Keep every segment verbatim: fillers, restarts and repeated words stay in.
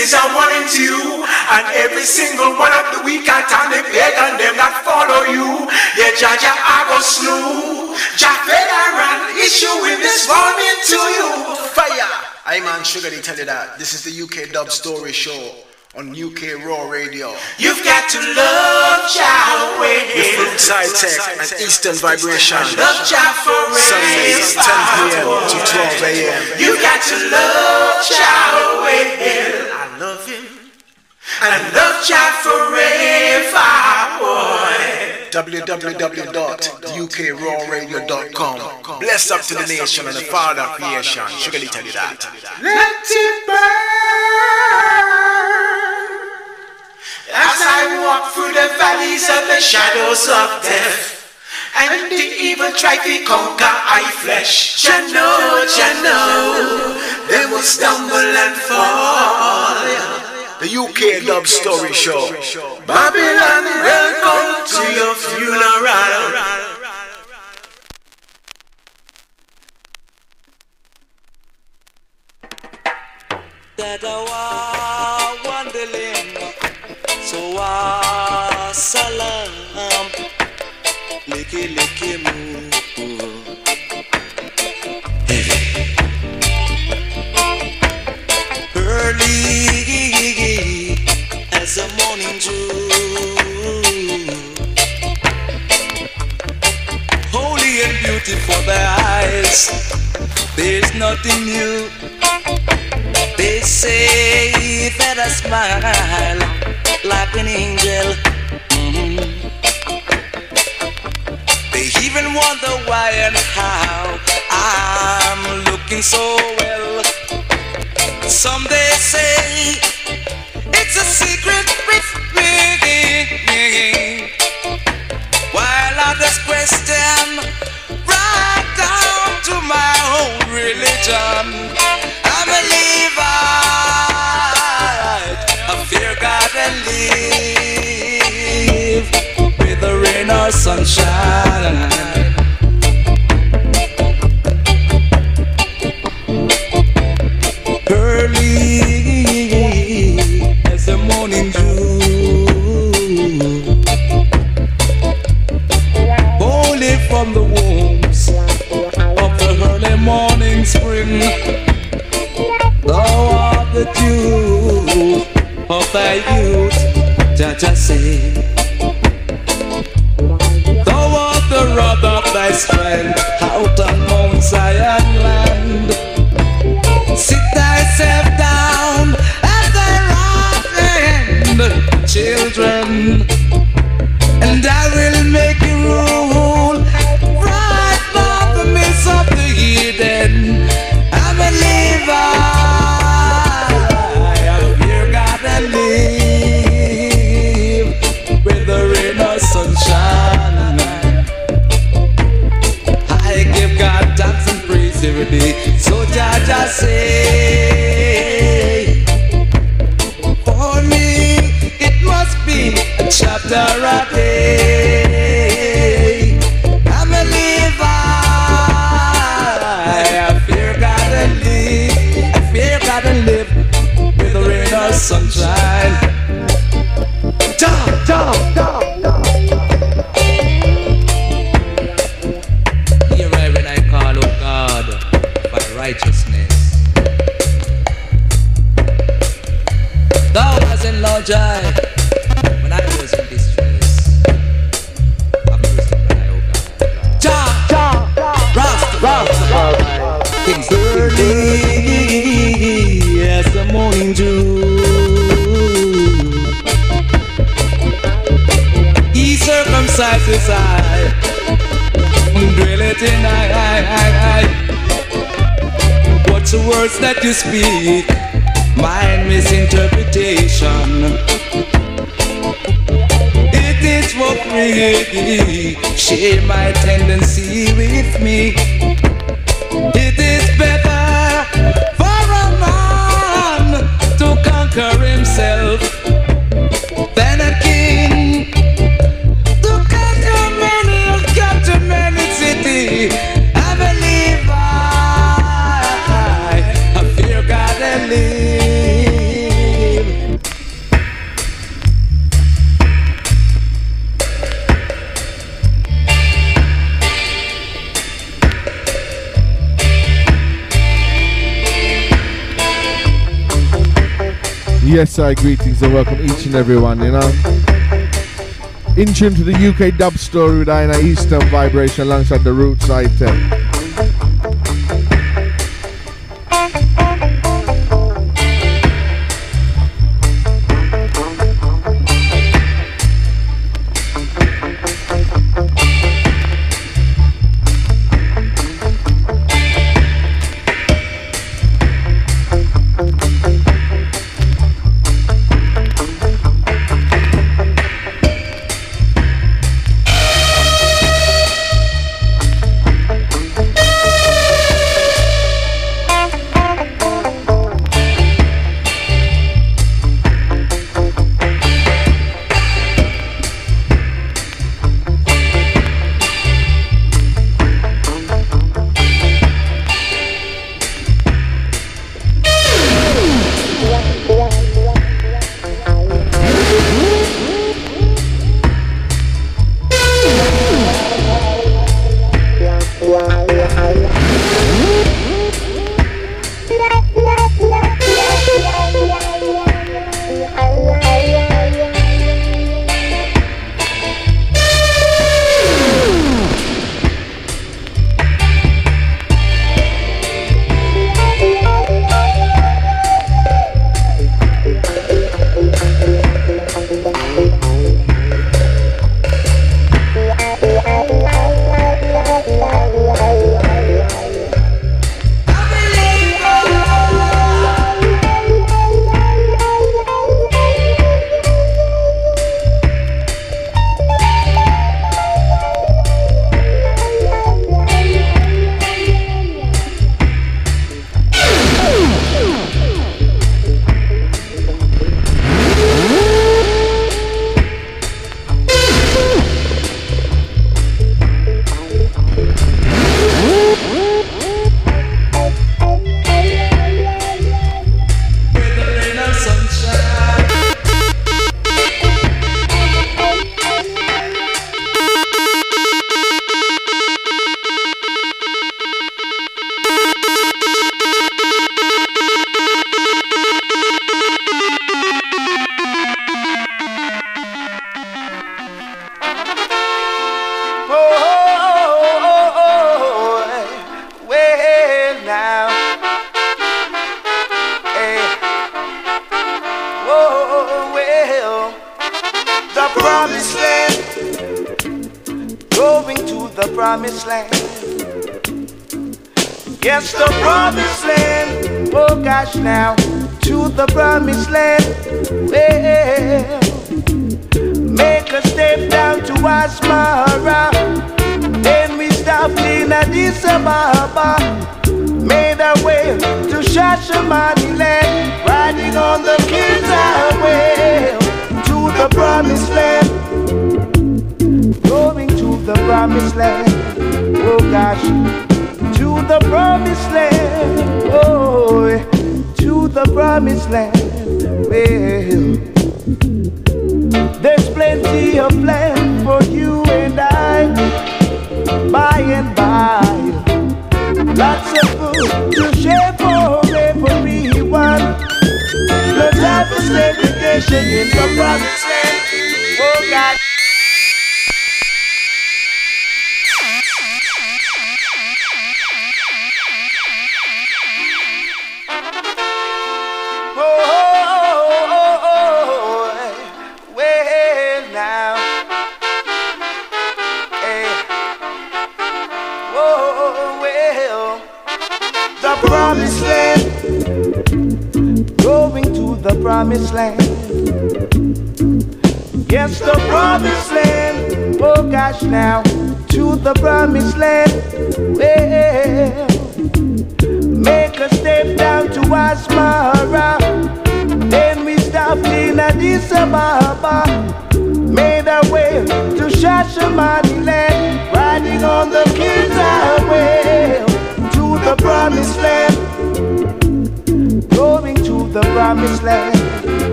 is a one and two, and every single one of the weak and the pagan them that follow you. Yeah, Jaja, I go slew. Jah federal issue in this morning to you. Fire! I man Sugar, they tell you that. This is the U K Dub Story Show on U K Raw Radio. You've got to love Yahweh. With Fruit Side Tech and Eastern Vibration. Love Jah forever. Sundays, ten p.m. to twelve a.m. You've got to love Yahweh. I love him. I love Jah forever, boy. w w w dot u k raw radio dot com. Bless up to the nation and the Father of creation. Sugar, they tell you that. Let it burn. As I walk through the valleys of the shadows of death, and the evil try to conquer I flesh. Jah know, Jah know, they will stumble and fall. The U K Dub Story Show. Babylon, welcome to your funeral. That I wandering, so wa salam, licky licky moo. Early as a morning dew, holy and beautiful their eyes. There's nothing new. They say that I smile like an angel. Mm-hmm. They even wonder why and how I'm looking so well. Some they say it's a secret with me, while others question right down to my own religion. I'm a Levite, I fear God and live with the rain or sunshine. Early as the morning dew, holy from the wombs of the early morning spring. Thou art the dew of thy youth, Jah Jah say. Thou art the rod of thy strength out on Mount Zion land. Sit thyself down at thy right hand, children, and I will make you rule right from the midst of the heathen. I'm a Levite, I fear God and live with the rain or sunshine. I give God thanks and praise every day. So Jah Jah say, for me it must be a chapter a day. I'm a Levite, I fear God and live, I fear God and live with the rain or sunshine. Jah, Jah, Jah. Here I when I call, oh God, for righteousness. Thou hast enlarged I when I was in distress. Have mercy on I, oh God. Jah, Jah, Rasta, Rasta, things early as the morning dew. He circumcises I, dwell it in I, I, I, I. What's the words that you speak? Mind misinterpretation. It is for free. Share my tendency with me. It is better for a man to conquer himself than a king to conquer many, capture many city. I believe I, I fear God and live Yes, I greetings and welcome each and everyone, you know. In tune to the U K dub story with Ina Eastern Vibration alongside the Roots item.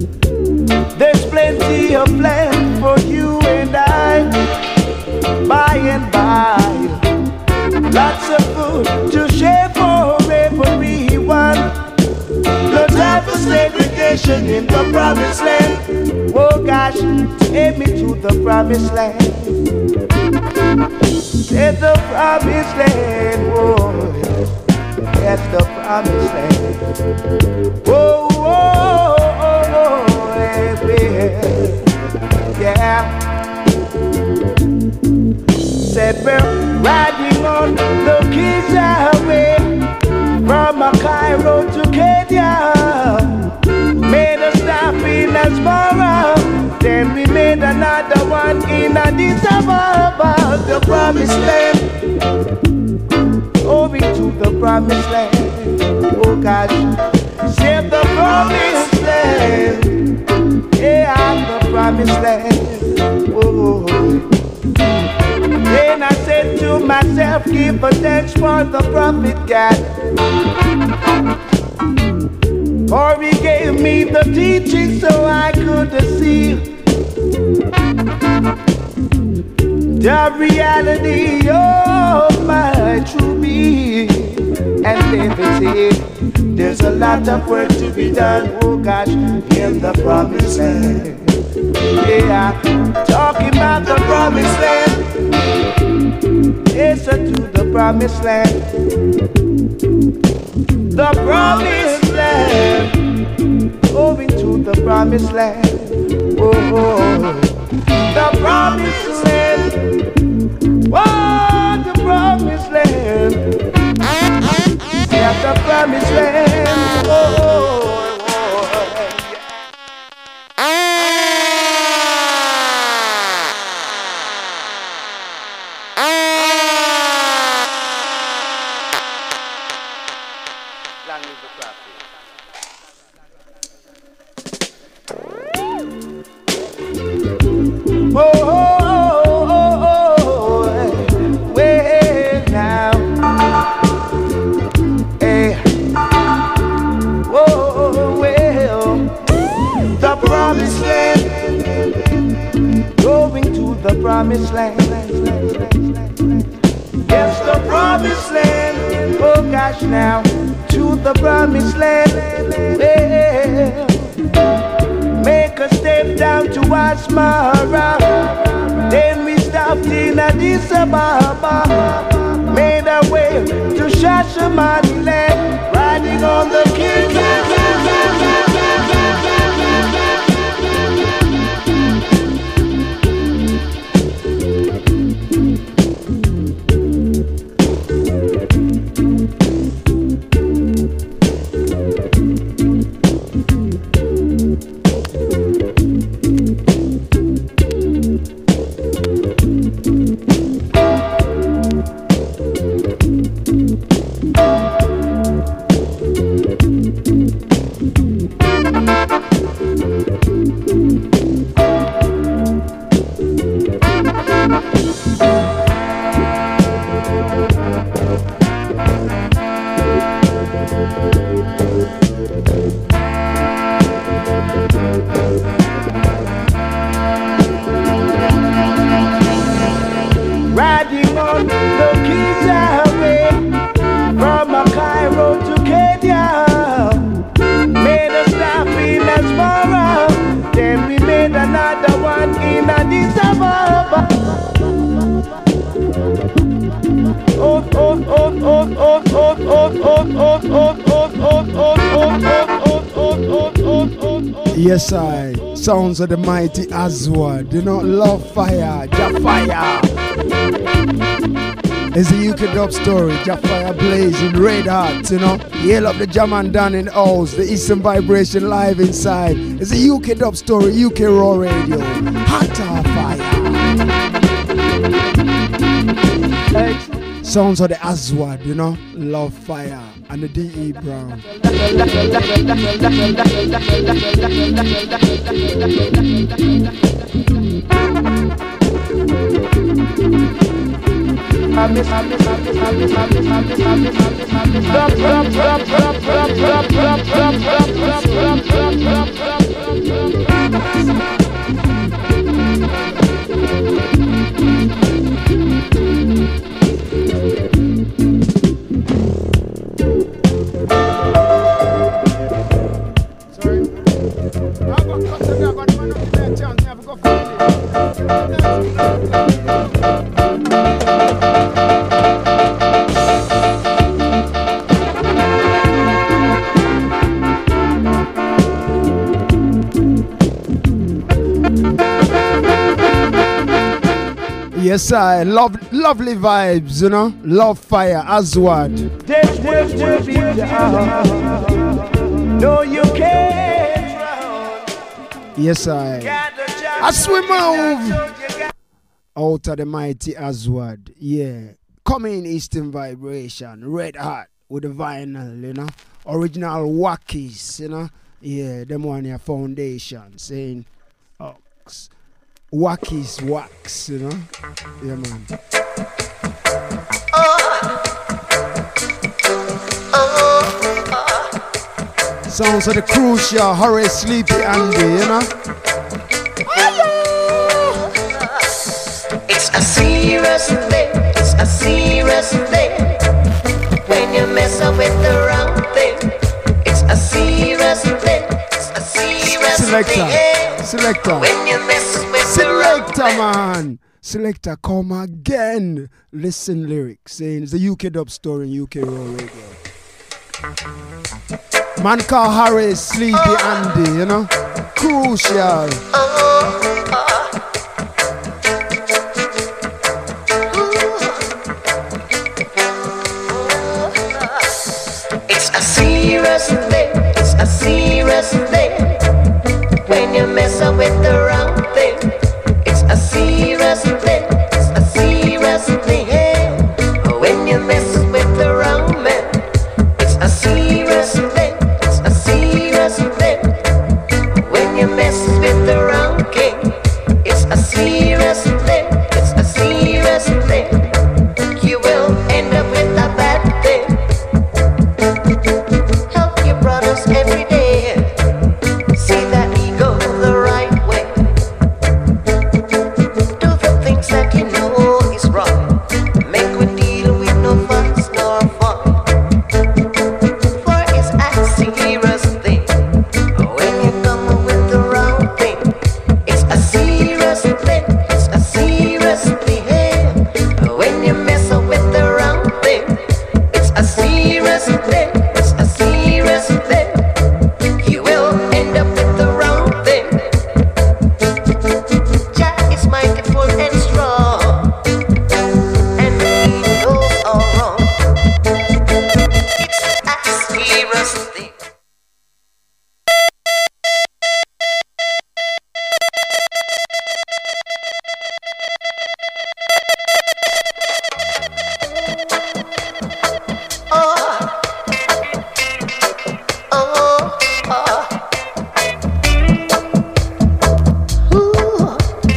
There's plenty of land for you and I. By to the promised land. It's the promised land, oh, that's the promised land. Whoa, whoa, oh, oh, yeah. Said we're riding on the King's Highway from Cairo to Kenya. Made a stop in Asmara, then we made another one in Addis Ababa. The promised land, going to the promised land. Oh gosh, save the promised land. Yeah, I'm the promised land. Oh, then I said to myself, give a thanks for the prophet God, for he gave me the teaching so I could see the reality of my true being. And David said, there's a lot of work to be done, oh gosh, in the promised land. Yeah, talking about the promised land. Yes, to the promised land. The promised land. Going to the promised land. Oh, oh. The promised land. Oh, the promised land. Yeah, the promised land. Oh, oh. Promised land. Yes, the promised land. Oh gosh, now to the promised land. Well, make a step down to Asmara. Then we stopped in Addis Ababa. Made our way to Shashamaniland, riding on the King. Riding on the King's Highway from Cairo to Kenya. Made a stop in Asmara, then we made another one in Addis Ababa. Oh, oh, oh, oh, oh, oh, oh, oh, oh, oh, oh, oh, oh, oh. Yes, I. Sounds of the mighty Aswad. You know, love fire, Jafire. It's a U K dub story, Jafire blazing, red hot, you know. Yell up the jam and down in the house, the Eastern Vibration live inside. It's a U K dub story, U K Raw Radio. Hotter fire. Sounds of the Aswad, you know, love fire, and the D E Brown. Sorry. Yes, I love lovely vibes, you know. Love fire, Aswad. This will to be down. No, you can't. Yes, I. As we move out of the mighty Aswad, yeah. Coming Eastern Vibration, Red Hot with the vinyl, you know. Original Wackies, you know. Yeah, them one here foundation saying, oh, Wackies wax, you know. Yeah, man. Sounds of the Crucial, Hurry Sleepy Andy, you know. It's a serious thing, it's a serious thing. When you mess up with the wrong thing, it's a serious thing, it's a serious Selector. thing. Selector. When you mess with Selector, the wrong man. Selector, come again. Listen lyrics saying it's the U K dub story in U K Raw Radio. Man called Harry Sleepy Andy, you know. Crucial. It's a serious thing, it's a serious thing. When you mess up with the wrong thing, it's a serious thing, it's a serious thing. When you mess with the wrong man, it's a serious thing, it's a serious thing. When you mess with the wrong king, it's a serious thing, it's a serious thing. You will end up with a bad thing. Help your brothers every day. See that he go the right way. Do the things that you know is wrong. Make a deal with no fuss nor fun. For it's a serious thing. When you come up with the wrong thing, it's a serious thing. It's a serious thing. When you mess up with the wrong thing, it's a serious thing. It's a serious thing. You will end up with the wrong thing. Jah is mighty full and strong, and he knows all wrong. It's a serious thing. Oh, oh, oh. Ooh.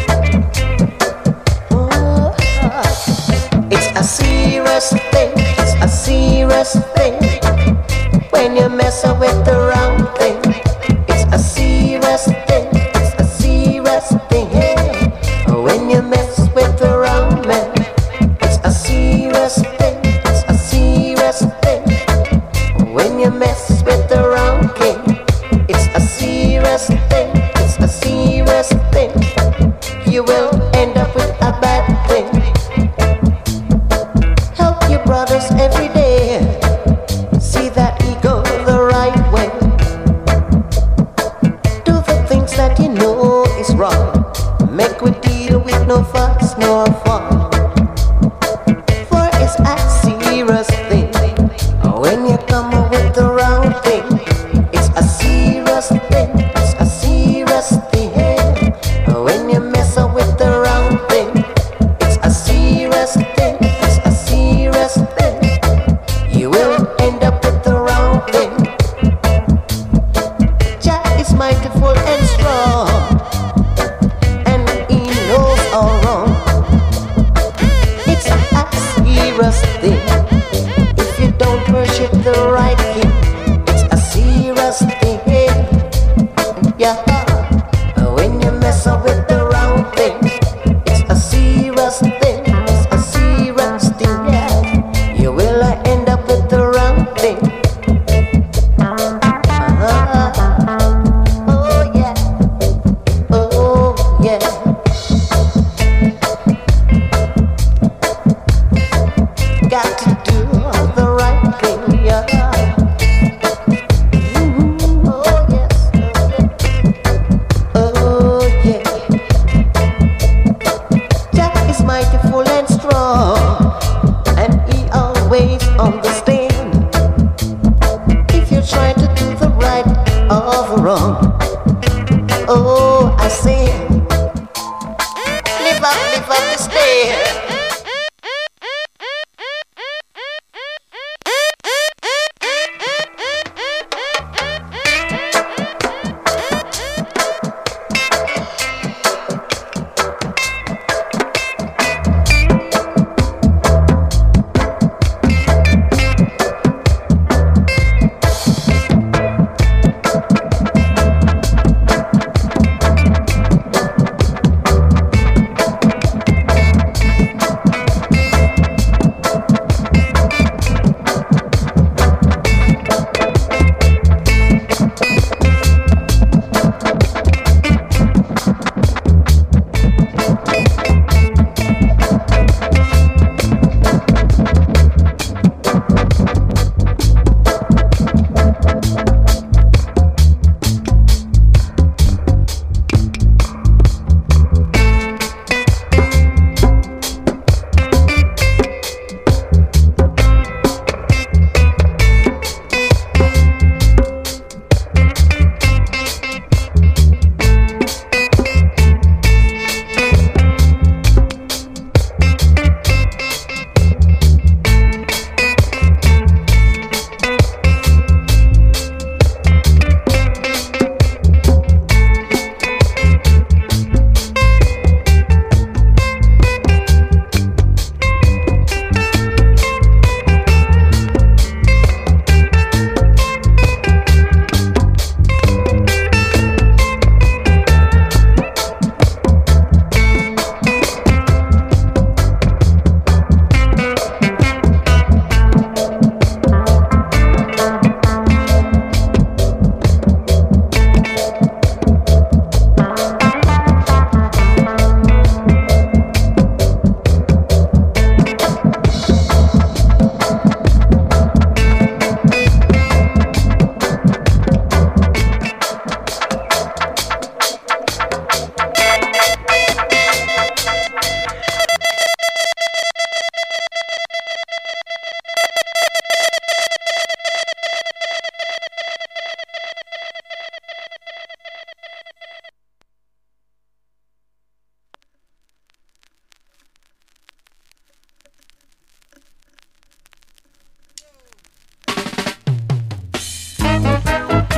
Oh. It's a serious thing, it's a serious thing. When you mess up with the wrong thing, it's a serious thing, it's a serious thing. When you mess with the wrong man, it's a serious thing, it's a serious thing. When you mess with the wrong king, it's a serious thing, it's a serious thing. You will end up with a bad thing. Help your brothers every day. See that he go the right way. Do the things that you know is wrong. Make a deal with no fuss nor fun. For it's a serious thing. When you come up with the wrong thing, it's a serious thing, it's a serious thing. When you mess up with the wrong thing, it's a serious thing, it's a serious thing. You will end up with the wrong thing. Jah is mighty full and strong, and he knows all wrong. It's a serious thing. If you don't worship the right king, it's a serious thing. Yeah. When you mess up with the wrong thing, it's a serious thing. It's a serious thing. Yeah. You will end up with the wrong thing. Uh-huh. Oh yeah. Oh yeah. Got to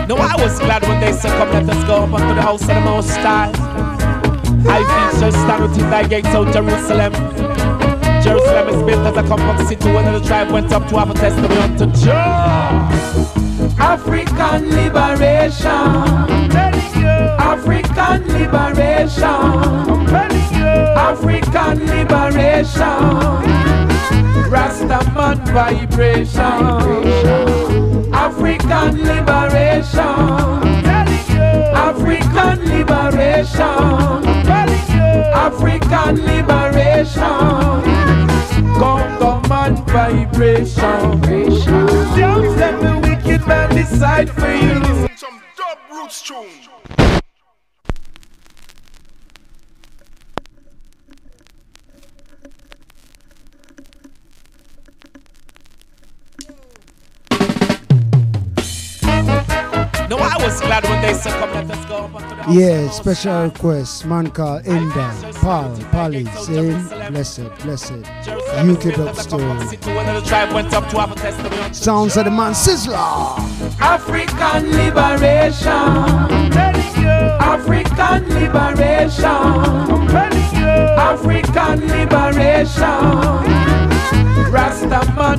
No, I was glad when they said, come let us go up unto the house of the Most High. I feature stand within thy gates, O Jerusalem. Jerusalem is built as a compact city when the tribe went up to have a testimony unto Jah. African liberation. African liberation. African liberation. Rastaman vibration. African liberation. African liberation. African liberation. Congo man vibration. Don't let the wicked man decide for you. Some dub roots tune. No, I was glad when they said, come let us go. Yeah, special request, man called Inda, Paul, Polly, saying, blessed, blessed, U K Dub Story. Sounds of the man Sizzler. African liberation. African liberation. African liberation. Rastaman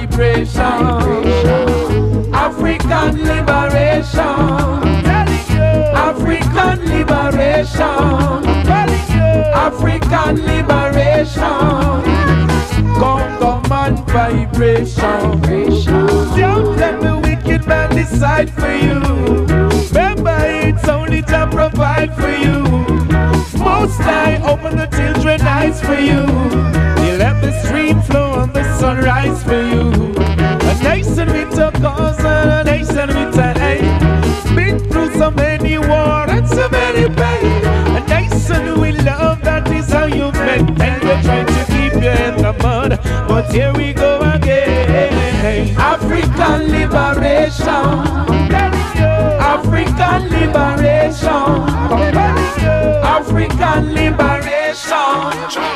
vibration. African liberation. African liberation. African liberation. Congo man vibration. Don't let the wicked man decide for you. Remember, it's only to provide for you. Most High open the children's eyes for you. He let the stream flow and the sunrise for you. A nation with a cause and a nation with an aim. Been through so many wars and so many pain. A nation with love, that is how you've met. And we're trying to keep you in the mud, but here we go again. African liberation. African liberation. African liberation.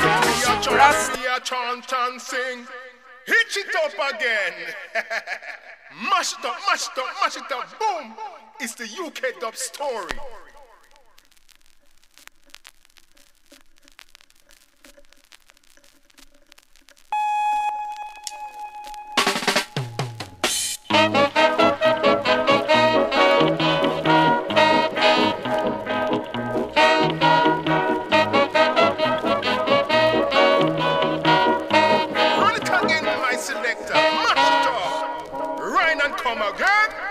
Chant and sing. Hitch it up again. Mash it up, mash it up, mash it up. Boom. It's the U K Dub Story. Run it again, my selector. Mash it up. Rhine and come again.